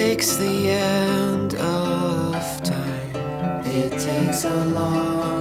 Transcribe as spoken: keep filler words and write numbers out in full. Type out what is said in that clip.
takes the end of time. It takes a long